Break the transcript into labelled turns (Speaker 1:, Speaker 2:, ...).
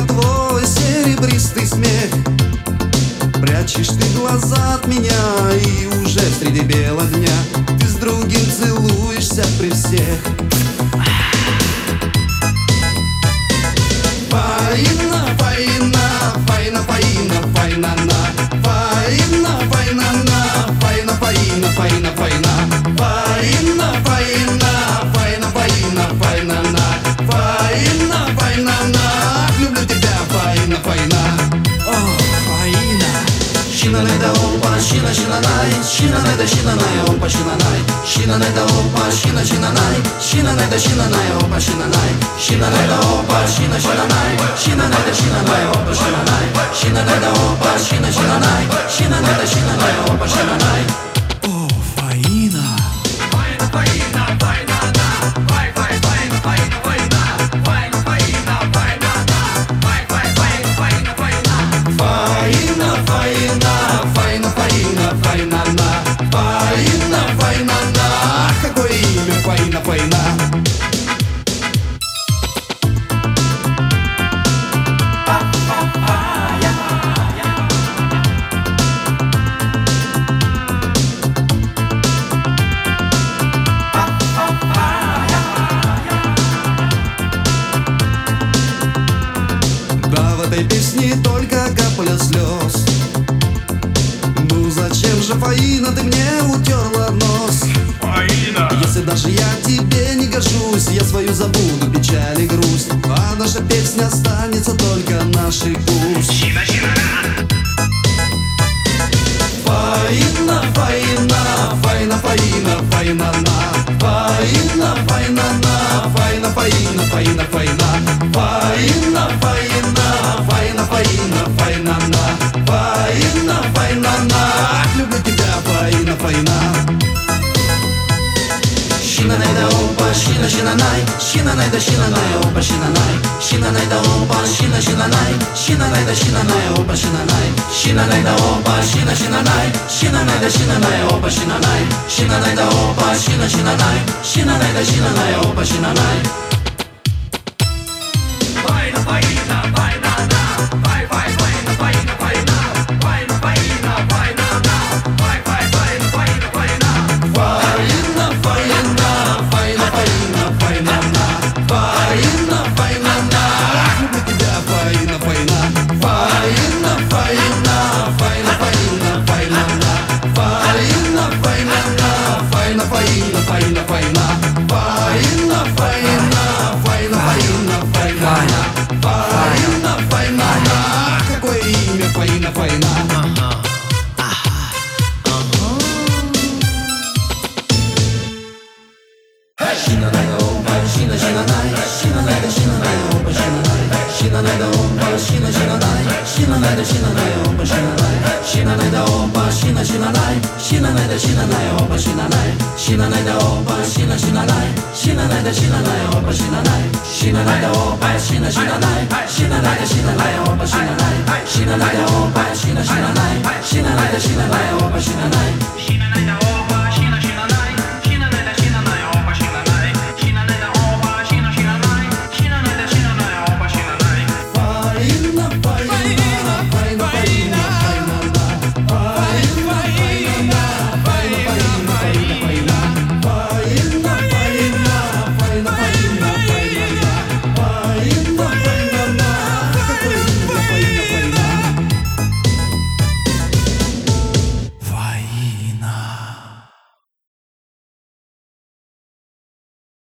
Speaker 1: на твой серебристый смех. Прячешь ты глаза от меня, и уже среди бела дня ты с другим целуешься при всех. Фаина, фаина, фаина, фаина, фаина, на. Фаина, фаина, на. Фаина, фаина, фаина, фаина. Фаина, фаина, фаина, фаина, фаина, на. Фаина, фаина, на. Люблю тебя, фаина, фаина. О, фаина. Щина не да опа, щина, щина най. Щина не да щина най, опа, щина най. Щина не да опа, щина, щина най. Щина не да щина най, опа, щина най. Щина не да опа, щина, щина най. Щина не да щина най, опа, щина най. Щина не да опа, щина, щина най. Щина не да щина най, опа, щина най. О, фаина. Фаина, фаина, фаина, на. Фай, фай, фаина, фаина, фаина. Фаина, фаина, фаина, на. Фай, фай, фаина, фаина, фаина. Фаина, фаина, фаина, фаина, фаина, на. Фаина, фаина, на. Какое имя, фаина, фаина. В этой песне только капля слез. Ну зачем же, фаина, ты мне утерла нос?
Speaker 2: Фаина!
Speaker 1: Если даже я тебе не гожусь, я свою забуду печаль и грусть, а наша песня останется только нашей пусть.
Speaker 2: Щина, щина,
Speaker 1: Фаина, фаина, фаина, фаина, фаина, на. Фаина, фаина, на. Фаина, фаина, фаина, фаина. Фаина, фаина, фаина, фаина, фаина, на. Фаина, фаина, на. Люблю тебя, фаина, фаина. Щина не да опа, щина, щина най. Щина не да щина най, опа, щина най. Щина не да опа, щина, щина най. Щина не да щина най, опа, щина най. Щина не да опа, щина, щина най. Щина не да щина най, опа, щина най. Щина не да опа, щина, щина най. Щина не да щина най, опа, щина най.
Speaker 2: фаина, фаина, фаина, на. Фай, фай, фаина, фаина, фаина. Фаина, фаина, фаина, на. Фай, фай, фаина, фаина, фаина.
Speaker 1: Фаина, фаина, фаина, фаина, фаина, на. Фаина, фаина, на. Люблю тебя, фаина, фаина. Фаина, фаина, фаина, фаина, фаина, на. Фаина, фаина, на. Фаина, фаина, фаина, фаина. Фаина, фаина, фаина, фаина, фаина, на. Фаина, фаина, на. Какое имя, фаина, фаина. Щина не да опа, щина, щина най. Щина не да щина най, опа, щина най. Щина не да опа, щина, щина най. Щина не да щина най, опа, щина най. Щина не да опа, щина, щина най. Щина не да щина най, опа, щина най. Щина не да опа, щина, щина най. Щина не да щина най, опа, щина най. Щина не да опа, щина, щина най. Щина не да щина най, опа, щина най. Щина не да опа, щина, щина най. Щина не да щина най, опа, щина най.
Speaker 2: Щина, най, да